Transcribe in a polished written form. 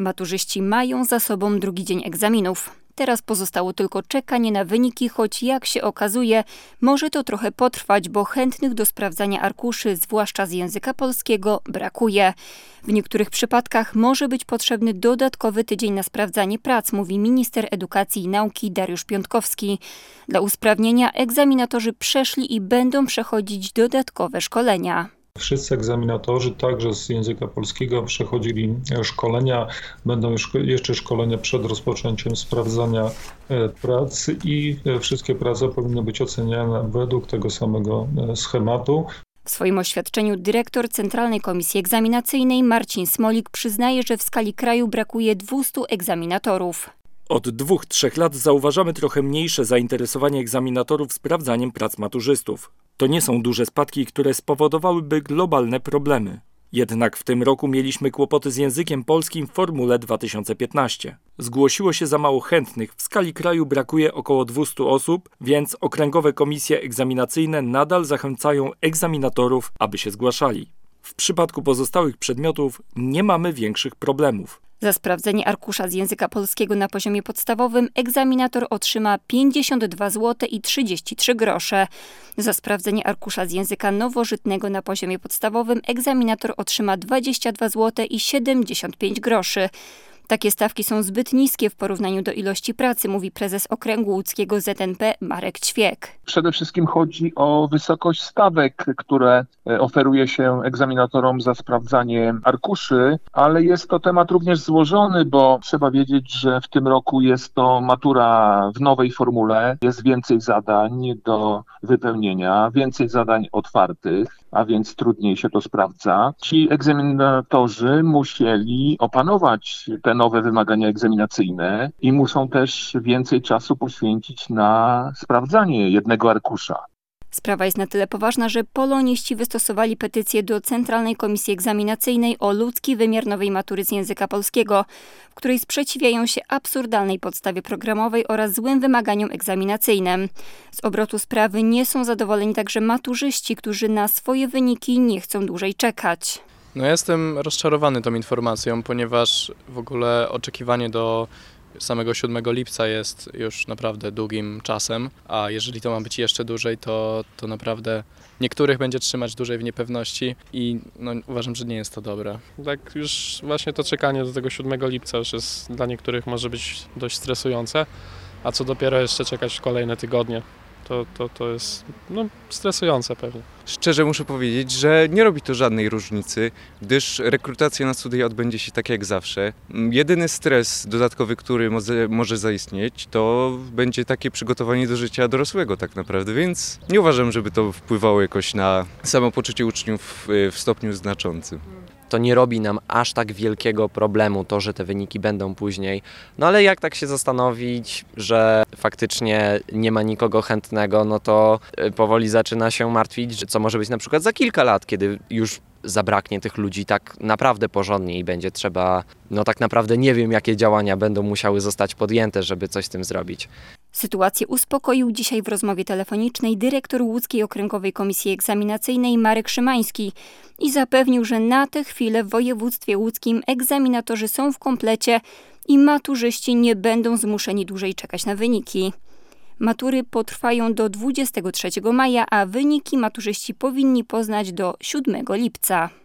Maturzyści mają za sobą drugi dzień egzaminów. Teraz pozostało tylko czekanie na wyniki, choć jak się okazuje, może to trochę potrwać, bo chętnych do sprawdzania arkuszy, zwłaszcza z języka polskiego, brakuje. W niektórych przypadkach może być potrzebny dodatkowy tydzień na sprawdzanie prac, mówi minister edukacji i nauki Dariusz Piontkowski. Dla usprawnienia egzaminatorzy przeszli i będą przechodzić dodatkowe szkolenia. Wszyscy egzaminatorzy, także z języka polskiego, przechodzili szkolenia. Będą jeszcze szkolenia przed rozpoczęciem sprawdzania prac i wszystkie prace powinny być oceniane według tego samego schematu. W swoim oświadczeniu dyrektor Centralnej Komisji Egzaminacyjnej Marcin Smolik przyznaje, że w skali kraju brakuje 200 egzaminatorów. Od 2-3 lat zauważamy trochę mniejsze zainteresowanie egzaminatorów sprawdzaniem prac maturzystów. To nie są duże spadki, które spowodowałyby globalne problemy. Jednak w tym roku mieliśmy kłopoty z językiem polskim w Formule 2015. Zgłosiło się za mało chętnych, w skali kraju brakuje około 200 osób, więc okręgowe komisje egzaminacyjne nadal zachęcają egzaminatorów, aby się zgłaszali. W przypadku pozostałych przedmiotów nie mamy większych problemów. Za sprawdzenie arkusza z języka polskiego na poziomie podstawowym egzaminator otrzyma 52 zł i 33 grosze. Za sprawdzenie arkusza z języka nowożytnego na poziomie podstawowym egzaminator otrzyma 22 zł i 75 groszy. Takie stawki są zbyt niskie w porównaniu do ilości pracy, mówi prezes Okręgu Łódzkiego ZNP Marek Ćwiek. Przede wszystkim chodzi o wysokość stawek, które oferuje się egzaminatorom za sprawdzanie arkuszy, ale jest to temat również złożony, bo trzeba wiedzieć, że w tym roku jest to matura w nowej formule, jest więcej zadań do wypełnienia, więcej zadań otwartych, a więc trudniej się to sprawdza. Ci egzaminatorzy musieli opanować te nowe wymagania egzaminacyjne i muszą też więcej czasu poświęcić na sprawdzanie jednego arkusza. Sprawa jest na tyle poważna, że poloniści wystosowali petycję do Centralnej Komisji Egzaminacyjnej o ludzki wymiar nowej matury z języka polskiego, w której sprzeciwiają się absurdalnej podstawie programowej oraz złym wymaganiom egzaminacyjnym. Z obrotu sprawy nie są zadowoleni także maturzyści, którzy na swoje wyniki nie chcą dłużej czekać. Jestem rozczarowany tą informacją, ponieważ w ogóle oczekiwanie do samego 7 lipca jest już naprawdę długim czasem, a jeżeli to ma być jeszcze dłużej, to naprawdę niektórych będzie trzymać dłużej w niepewności i uważam, że nie jest to dobre. Tak już właśnie to czekanie do tego 7 lipca już jest dla niektórych może być dość stresujące, a co dopiero jeszcze czekać kolejne tygodnie. To jest stresujące pewnie. Szczerze muszę powiedzieć, że nie robi to żadnej różnicy, gdyż rekrutacja na studia odbędzie się tak jak zawsze. Jedyny stres dodatkowy, który może zaistnieć, to będzie takie przygotowanie do życia dorosłego tak naprawdę, więc nie uważam, żeby to wpływało jakoś na samopoczucie uczniów w stopniu znaczącym. To nie robi nam aż tak wielkiego problemu to, że te wyniki będą później. Ale jak tak się zastanowić, że faktycznie nie ma nikogo chętnego, no to powoli zaczyna się martwić, że co może być na przykład za kilka lat, kiedy już zabraknie tych ludzi tak naprawdę porządnie i będzie trzeba, tak naprawdę nie wiem, jakie działania będą musiały zostać podjęte, żeby coś z tym zrobić. Sytuację uspokoił dzisiaj w rozmowie telefonicznej dyrektor Łódzkiej Okręgowej Komisji Egzaminacyjnej Marek Szymański i zapewnił, że na tę chwilę w województwie łódzkim egzaminatorzy są w komplecie i maturzyści nie będą zmuszeni dłużej czekać na wyniki. Matury potrwają do 23 maja, a wyniki maturzyści powinni poznać do 7 lipca.